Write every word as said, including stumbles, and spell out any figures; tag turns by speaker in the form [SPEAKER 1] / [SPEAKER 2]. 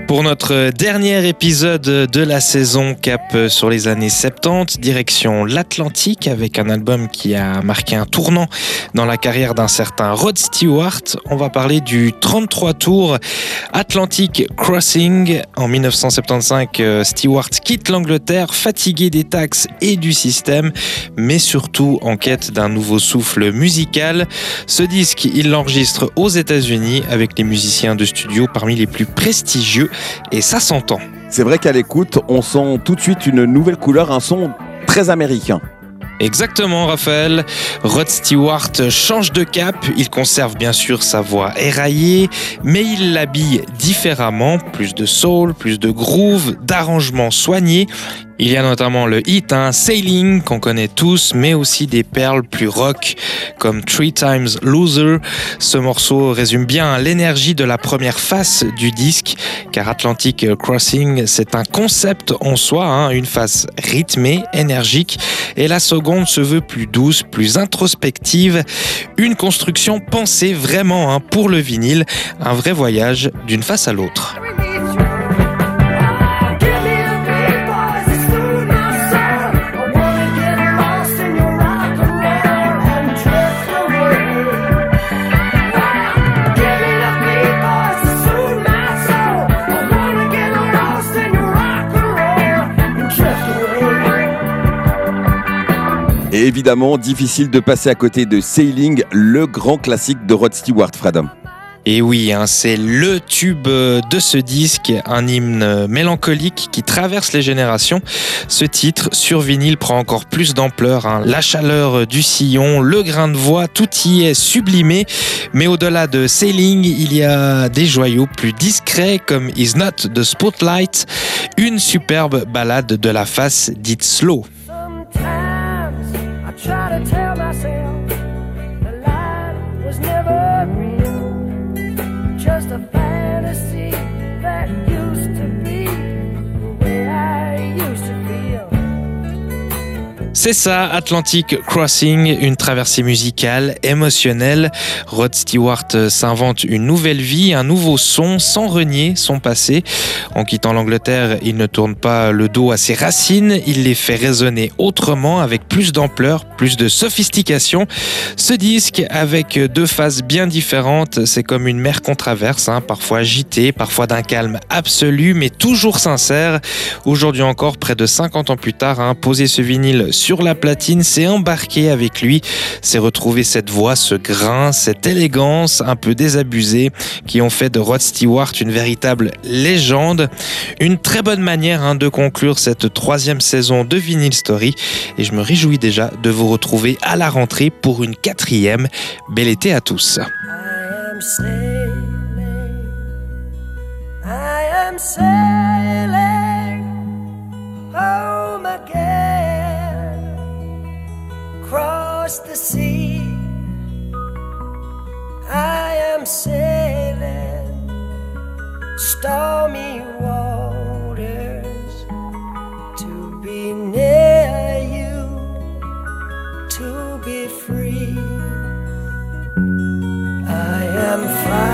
[SPEAKER 1] Pour notre dernier épisode de la saison, cap sur les années soixante-dix, direction l'Atlantique avec un album qui a marqué un tournant dans la carrière d'un certain Rod Stewart. On va parler du trente-trois tours Atlantic Crossing. En dix-neuf cent soixante-quinze, Stewart quitte l'Angleterre, fatigué des taxes et du système, mais surtout en quête d'un nouveau souffle musical. Ce disque, il l'enregistre aux États-Unis avec les musiciens de studio parmi les plus prestigieux. Et ça s'entend.
[SPEAKER 2] C'est vrai qu'à l'écoute, on sent tout de suite une nouvelle couleur, un son très américain.
[SPEAKER 1] Exactement, Raphaël. Rod Stewart change de cap. Il conserve bien sûr sa voix éraillée, mais il l'habille différemment. Plus de soul, plus de groove, d'arrangements soignés. Il y a notamment le hit hein, Sailing qu'on connaît tous, mais aussi des perles plus rock comme Three Times Loser. Ce morceau résume bien l'énergie de la première face du disque, car Atlantic Crossing, c'est un concept en soi, hein, une face rythmée, énergique, et la seconde se veut plus douce, plus introspective. Une construction pensée vraiment hein, pour le vinyle, un vrai voyage d'une face à l'autre.
[SPEAKER 2] Et évidemment, difficile de passer à côté de Sailing, le grand classique de Rod Stewart, Fred.
[SPEAKER 1] Et oui, hein, c'est le tube de ce disque, un hymne mélancolique qui traverse les générations. Ce titre, sur vinyle, prend encore plus d'ampleur. Hein. La chaleur du sillon, le grain de voix, tout y est sublimé. Mais au-delà de Sailing, il y a des joyaux plus discrets comme Is Not the Spotlight, une superbe ballade de la face dite slow.
[SPEAKER 3] Try to tell myself the light was never real, just a fantasy that used to be the way I used to feel.
[SPEAKER 1] C'est ça, Atlantic Crossing, une traversée musicale, émotionnelle. Rod Stewart s'invente une nouvelle vie, un nouveau son, sans renier son passé. En quittant l'Angleterre, il ne tourne pas le dos à ses racines, il les fait résonner autrement, avec plus d'ampleur, plus de sophistication. Ce disque, avec deux phases bien différentes, c'est comme une mer qu'on traverse, hein, parfois agitée, parfois d'un calme absolu, mais toujours sincère. Aujourd'hui encore, près de cinquante ans plus tard, hein, poser ce vinyle sur la platine, c'est embarquer avec lui, c'est retrouver cette voix, ce grain, cette élégance un peu désabusée qui ont fait de Rod Stewart une véritable légende. Une très bonne manière hein, de conclure cette troisième saison de Vinyl Story et je me réjouis déjà de vous retrouver à la rentrée pour une quatrième. Bel été à tous.
[SPEAKER 3] I am sailing, I am sailing home again, across the sea. I am sailing stormy waters to be near you, to be free. I am flying.